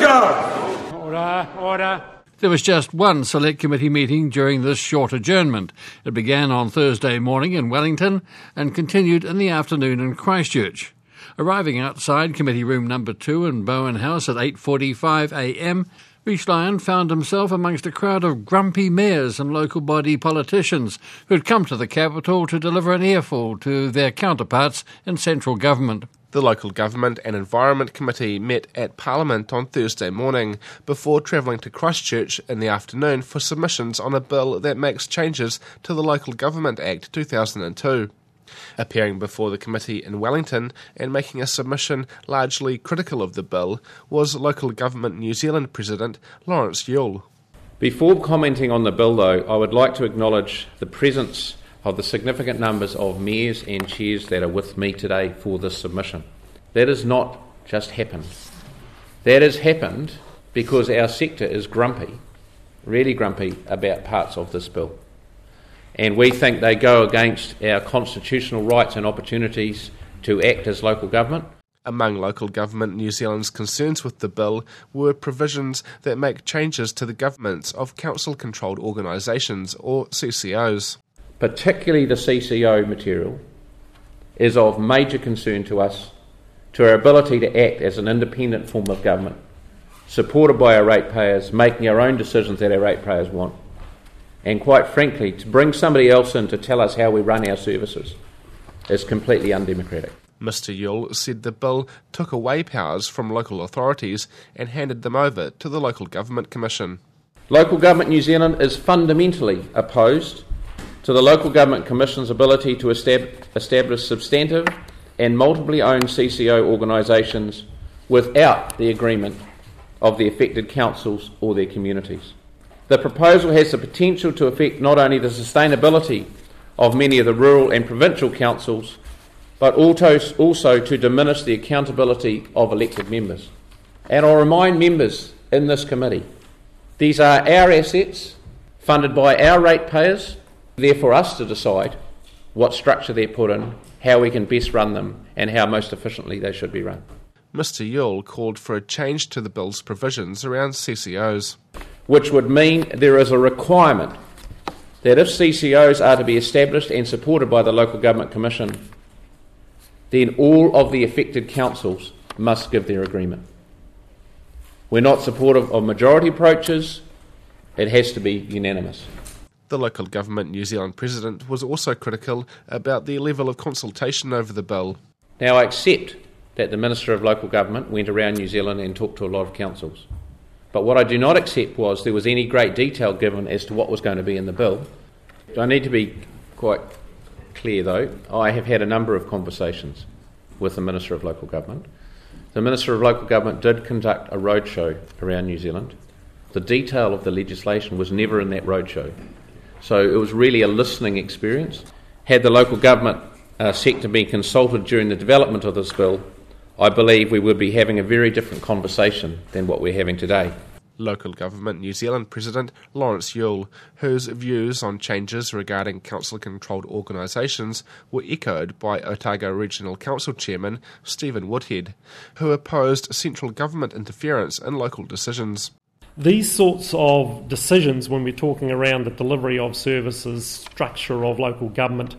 Order. There was just one Select Committee meeting during this short adjournment. It began on Thursday morning in Wellington and continued in the afternoon in Christchurch. Arriving outside Committee Room Number 2 in Bowen House at 8:45am, Rhys Lyon found himself amongst a crowd of grumpy mayors and local body politicians who'd come to the capital to deliver an earful to their counterparts in central government. The Local Government and Environment Committee met at Parliament on Thursday morning before travelling to Christchurch in the afternoon for submissions on a bill that makes changes to the Local Government Act 2002. Appearing before the committee in Wellington and making a submission largely critical of the bill was Local Government New Zealand President Lawrence Yule. Before commenting on the bill, though, I would like to acknowledge the presence of the significant numbers of mayors and chairs that are with me today for this submission. That has not just happened. That has happened because our sector is grumpy, really grumpy, about parts of this bill. And we think they go against our constitutional rights and opportunities to act as local government. Among Local Government New Zealand's concerns with the bill were provisions that make changes to the governments of council-controlled organisations, or CCOs. Particularly the CCO material, is of major concern to us, to our ability to act as an independent form of government, supported by our ratepayers, making our own decisions that our ratepayers want, and quite frankly, to bring somebody else in to tell us how we run our services is completely undemocratic. Mr Yule said the bill took away powers from local authorities and handed them over to the Local Government Commission. Local Government New Zealand is fundamentally opposed to the Local Government Commission's ability to establish substantive and multiply owned CCO organisations without the agreement of the affected councils or their communities. The proposal has the potential to affect not only the sustainability of many of the rural and provincial councils, but also to diminish the accountability of elected members. And I'll remind members in this committee, these are our assets, funded by our ratepayers, there for us to decide what structure they're put in, how we can best run them, and how most efficiently they should be run. Mr Yule called for a change to the bill's provisions around CCOs, which would mean there is a requirement that if CCOs are to be established and supported by the Local Government Commission, then all of the affected councils must give their agreement. We're not supportive of majority approaches. It has to be unanimous. The Local Government New Zealand President was also critical about the level of consultation over the bill. Now, I accept that the Minister of Local Government went around New Zealand and talked to a lot of councils. But what I do not accept was there was any great detail given as to what was going to be in the bill. I need to be quite clear, though. I have had a number of conversations with the Minister of Local Government. The Minister of Local Government did conduct a roadshow around New Zealand. The detail of the legislation was never in that roadshow. So it was really a listening experience. Had the local government sector been consulted during the development of this bill, I believe we would be having a very different conversation than what we're having today. Local Government New Zealand President Lawrence Yule, whose views on changes regarding council-controlled organisations were echoed by Otago Regional Council Chairman Stephen Woodhead, who opposed central government interference in local decisions. These sorts of decisions, when we're talking around the delivery of services, structure of local government,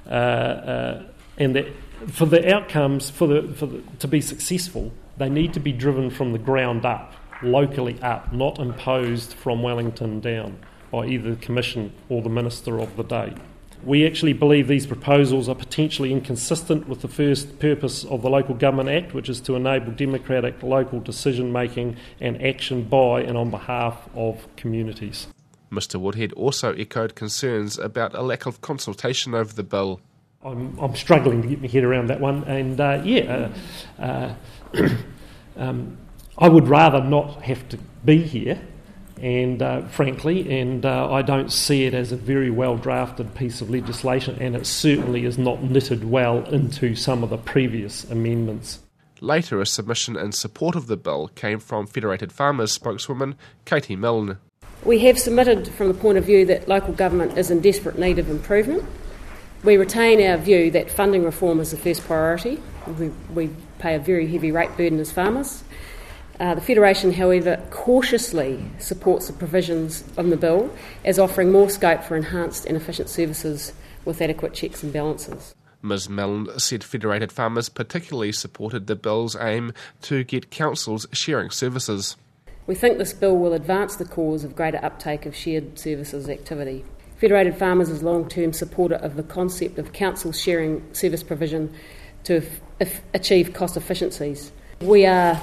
and for the outcomes, to be successful, they need to be driven from the ground up, locally up, not imposed from Wellington down by either the Commission or the Minister of the day. We actually believe these proposals are potentially inconsistent with the first purpose of the Local Government Act, which is to enable democratic local decision-making and action by and on behalf of communities. Mr Woodhead also echoed concerns about a lack of consultation over the bill. I'm struggling to get my head around that one, and I would rather not have to be here, and frankly, I don't see it as a very well-drafted piece of legislation, and it certainly is not knitted well into some of the previous amendments. Later, a submission in support of the bill came from Federated Farmers spokeswoman Katie Milne. We have submitted from the point of view that local government is in desperate need of improvement. We retain our view that funding reform is the first priority. We pay a very heavy rate burden as farmers. The Federation, however, cautiously supports the provisions of the bill as offering more scope for enhanced and efficient services with adequate checks and balances. Ms Milne said Federated Farmers particularly supported the bill's aim to get councils sharing services. We think this bill will advance the cause of greater uptake of shared services activity. Federated Farmers is long-term supporter of the concept of councils sharing service provision to achieve cost efficiencies. We are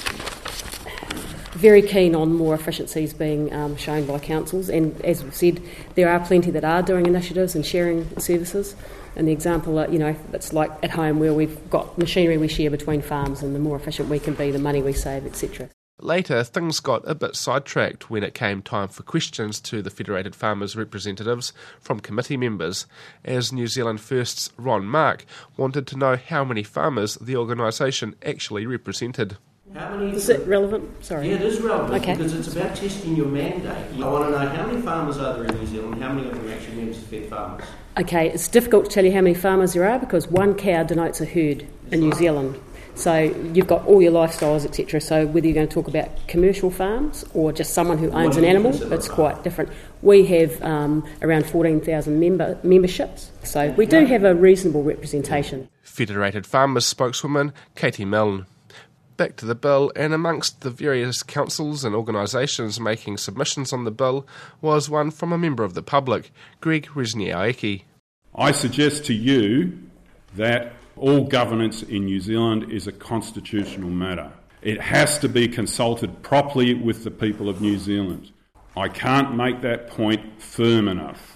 very keen on more efficiencies being shown by councils, and as we've said, there are plenty that are doing initiatives and sharing services. And the example, it's like at home where we've got machinery we share between farms, and the more efficient we can be, the money we save, etc. Later, things got a bit sidetracked when it came time for questions to the Federated Farmers representatives from committee members, as New Zealand First's Ron Mark wanted to know how many farmers the organisation actually represented. Is it relevant? Sorry. Yeah, it is relevant, okay. Because it's about testing your mandate. I want to know how many farmers are there in New Zealand, how many of them are actually members of Fed Farmers? Okay, it's difficult to tell you how many farmers there are because one cow denotes a herd in New Zealand. So you've got all your lifestyles, etc. So whether you're going to talk about commercial farms or just someone who owns an animal, it's quite different. We have around 14,000 memberships, so we do have a reasonable representation. Federated Farmers spokeswoman Katie Milne. Back to the bill, and amongst the various councils and organisations making submissions on the bill was one from a member of the public, Greg Rezniacki. I suggest to you that all governance in New Zealand is a constitutional matter. It has to be consulted properly with the people of New Zealand. I can't make that point firm enough.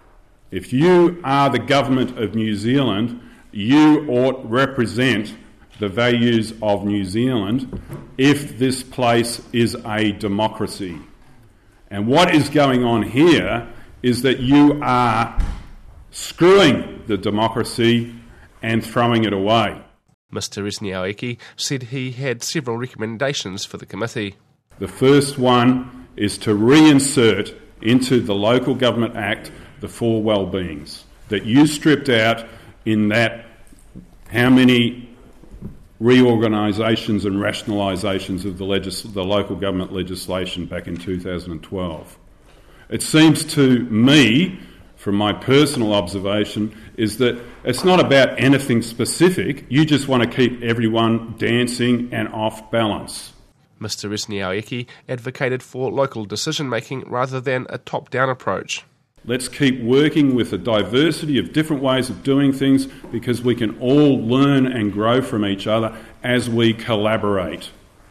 If you are the government of New Zealand, you ought to represent the values of New Zealand if this place is a democracy. And what is going on here is that you are screwing the democracy and throwing it away. Mr Rezniacki said he had several recommendations for the committee. The first one is to reinsert into the Local Government Act the four well-beings that you stripped out in that how many reorganisations and rationalisations of the local government legislation back in 2012. It seems to me, from my personal observation, is that it's not about anything specific. You just want to keep everyone dancing and off balance. Mr Rezniacki advocated for local decision-making rather than a top-down approach. Let's keep working with a diversity of different ways of doing things because we can all learn and grow from each other as we collaborate.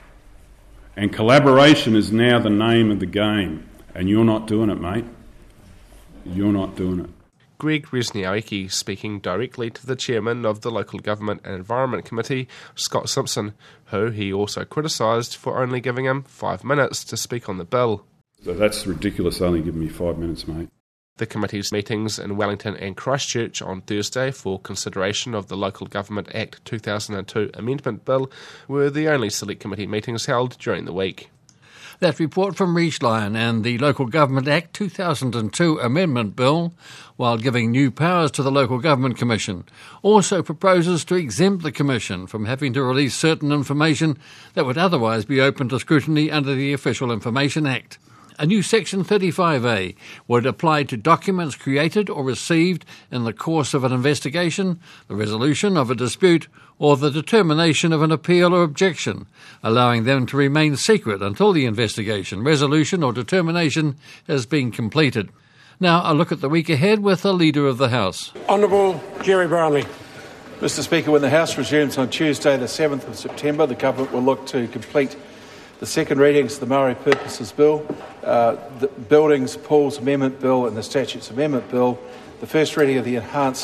And collaboration is now the name of the game. And you're not doing it, mate. You're not doing it. Greg Rezniacki speaking directly to the chairman of the Local Government and Environment Committee, Scott Simpson, who he also criticised for only giving him 5 minutes to speak on the bill. So that's ridiculous, only giving me 5 minutes, mate. The committee's meetings in Wellington and Christchurch on Thursday for consideration of the Local Government Act 2002 Amendment Bill were the only select committee meetings held during the week. That report from Rhys Lyon and the Local Government Act 2002 Amendment Bill, while giving new powers to the Local Government Commission, also proposes to exempt the Commission from having to release certain information that would otherwise be open to scrutiny under the Official Information Act. A new Section 35A would apply to documents created or received in the course of an investigation, the resolution of a dispute, or the determination of an appeal or objection, allowing them to remain secret until the investigation, resolution or determination has been completed. Now a look at the week ahead with the Leader of the House. Honourable Jerry Brownlee. Mr Speaker, when the House resumes on Tuesday the 7th of September, the Government will look to complete the second readings of the Maori Purposes Bill, the Buildings, Pools Amendment Bill and the Statutes Amendment Bill, the first reading of the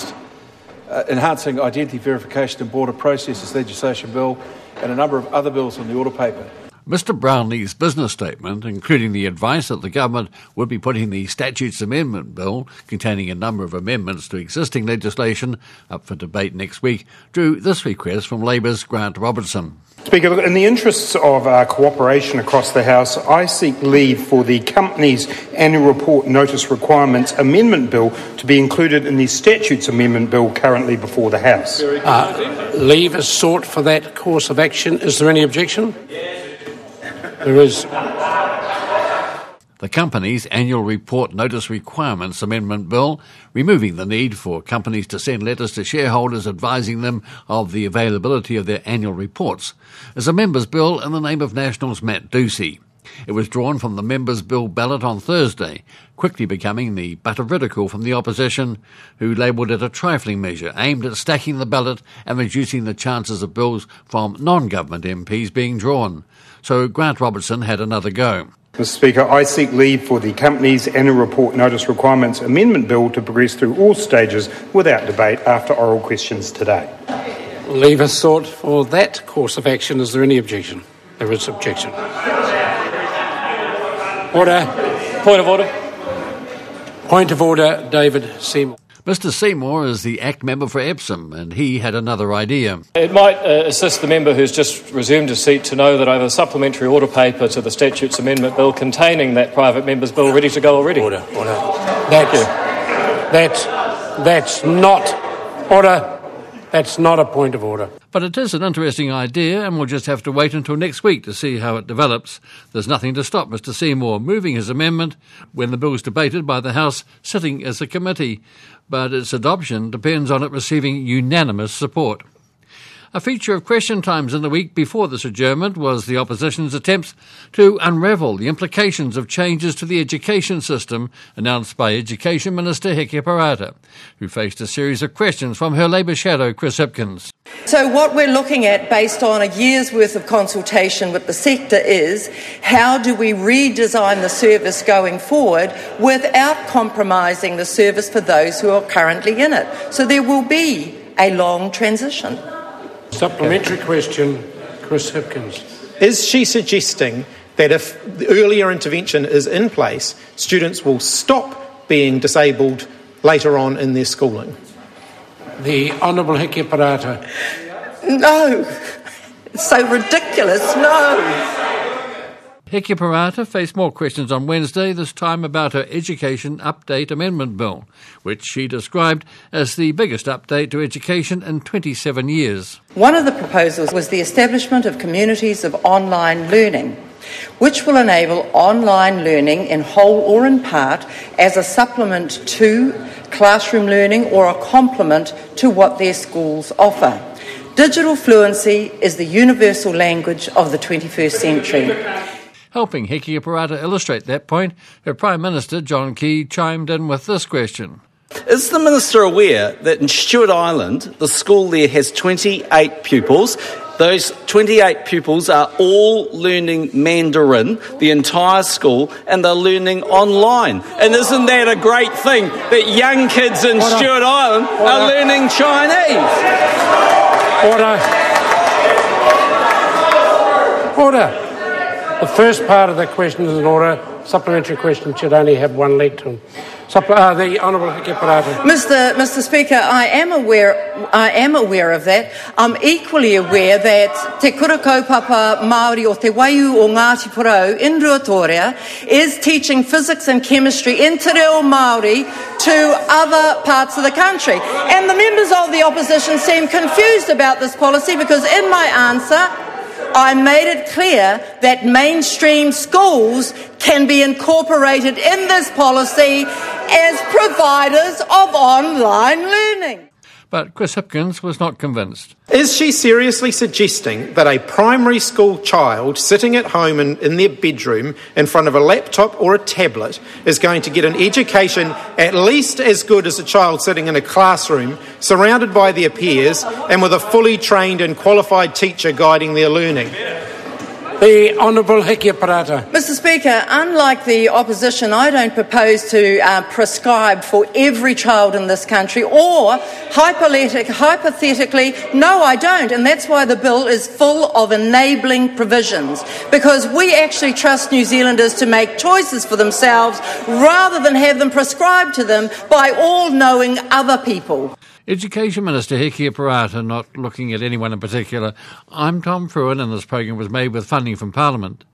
Enhancing Identity Verification and Border Processes Legislation Bill, and a number of other bills on the order paper. Mr Brownlee's business statement, including the advice that the government would be putting the Statutes Amendment Bill, containing a number of amendments to existing legislation, up for debate next week, drew this request from Labour's Grant Robertson. Speaker, in the interests of cooperation across the House, I seek leave for the Company's Annual Report Notice Requirements Amendment Bill to be included in the Statutes Amendment Bill currently before the House. Leave is sought for that course of action. Is there any objection? There is. The company's annual report notice requirements amendment bill, removing the need for companies to send letters to shareholders advising them of the availability of their annual reports, is a members' bill in the name of Nationals' Matt Ducey. It was drawn from the members' bill ballot on Thursday, quickly becoming the butt of ridicule from the opposition, who labelled it a trifling measure aimed at stacking the ballot and reducing the chances of bills from non-government MPs being drawn. So Grant Robertson had another go. Mr Speaker, I seek leave for the Companies Annual Report Notice Requirements Amendment Bill to progress through all stages without debate after oral questions today. Leave is sought for that course of action. Is there any objection? There is objection. Order. Point of order. Point of order, David Seymour. Mr Seymour is the ACT member for Epsom, and he had another idea. It might assist the member who's just resumed his seat to know that I have a supplementary order paper to the Statutes Amendment Bill containing that private member's bill ready to go already. Order. That's not order. That's not a point of order. But it is an interesting idea, and we'll just have to wait until next week to see how it develops. There's nothing to stop Mr Seymour moving his amendment when the bill is debated by the House sitting as a committee, but its adoption depends on it receiving unanimous support. A feature of Question Times in the week before this adjournment was the opposition's attempts to unravel the implications of changes to the education system announced by Education Minister Hekia Parata, who faced a series of questions from her Labour shadow, Chris Hipkins. So what we're looking at, based on a year's worth of consultation with the sector, is how do we redesign the service going forward without compromising the service for those who are currently in it. So there will be a long transition. Supplementary question, Chris Hipkins. Is she suggesting that if the earlier intervention is in place, students will stop being disabled later on in their schooling? The Honourable Hekia Parata. No. It's so ridiculous. No. Hekia Parata faced more questions on Wednesday, this time about her Education Update Amendment Bill, which she described as the biggest update to education in 27 years. One of the proposals was the establishment of communities of online learning, which will enable online learning in whole or in part as a supplement to classroom learning or a complement to what their schools offer. Digital fluency is the universal language of the 21st century. Helping Hekia Parata illustrate that point, her Prime Minister, John Key, chimed in with this question. Is the Minister aware that in Stewart Island, the school there has 28 pupils? Those 28 pupils are all learning Mandarin, the entire school, and they're learning online. And isn't that a great thing, that young kids in Stewart Island are learning Chinese? Order. The first part of the question is in order. Supplementary question should only have one leg to them. The Honourable Hekia Parata. Mr. Speaker, I am aware of that. I'm equally aware that Te Kura Kaupapa Māori o Te Waiu o Ngāti Porou in Ruatoria is teaching physics and chemistry in Te Reo Māori to other parts of the country. And the members of the opposition seem confused about this policy because in my answer I made it clear that mainstream schools can be incorporated in this policy as providers of online learning. But Chris Hipkins was not convinced. Is she seriously suggesting that a primary school child sitting at home in their bedroom in front of a laptop or a tablet is going to get an education at least as good as a child sitting in a classroom, surrounded by their peers and with a fully trained and qualified teacher guiding their learning? The Honourable Hekia Parata. Mr. Speaker, unlike the opposition, I don't propose to prescribe for every child in this country, or hypothetically, no, I don't. And that's why the bill is full of enabling provisions, because we actually trust New Zealanders to make choices for themselves rather than have them prescribed to them by all-knowing other people. Education Minister Hekia Parata, not looking at anyone in particular. I'm Tom Fruin, and this program was made with funding from Parliament.